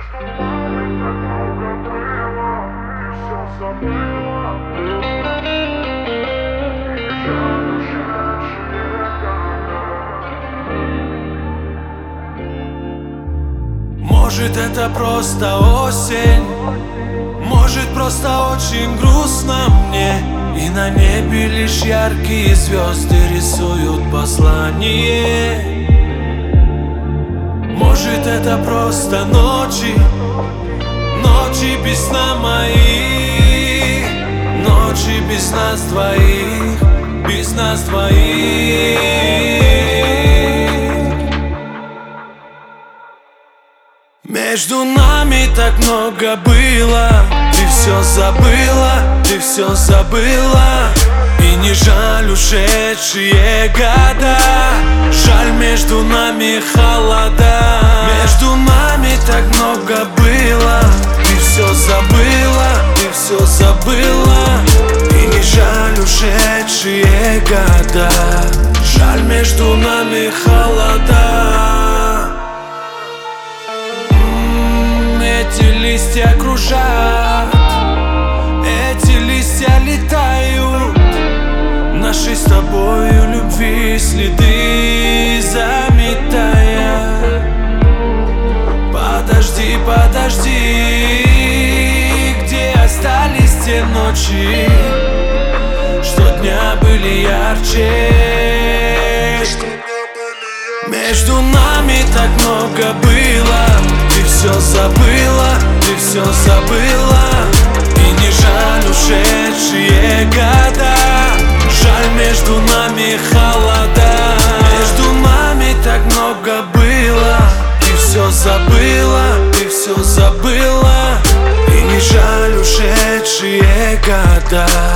Может, это просто осень, может, просто очень грустно мне, и на небе лишь яркие звезды рисуют послание. Может, это просто ночи, ночи без сна мои, ночи без нас двоих, без нас двоих. Между нами так много было, ты все забыла, ты все забыла. И не жаль ушедшие года, жаль между нами холода. Между нами так много было, ты все забыла, ты все забыла. И не жаль ушедшие года, жаль между нами холода. Эти листья кружат, эти листья летают, нашей с тобою любви следы заметая. Подожди, подожди, где остались те ночи, что дня были ярче? Между нами так много было, ты все забыла, ты все забыла. И не жаль ушедшие года, жаль между нами холода. Между нами так много было, ты все забыла, ты все забыла. И не жаль ушедшие года.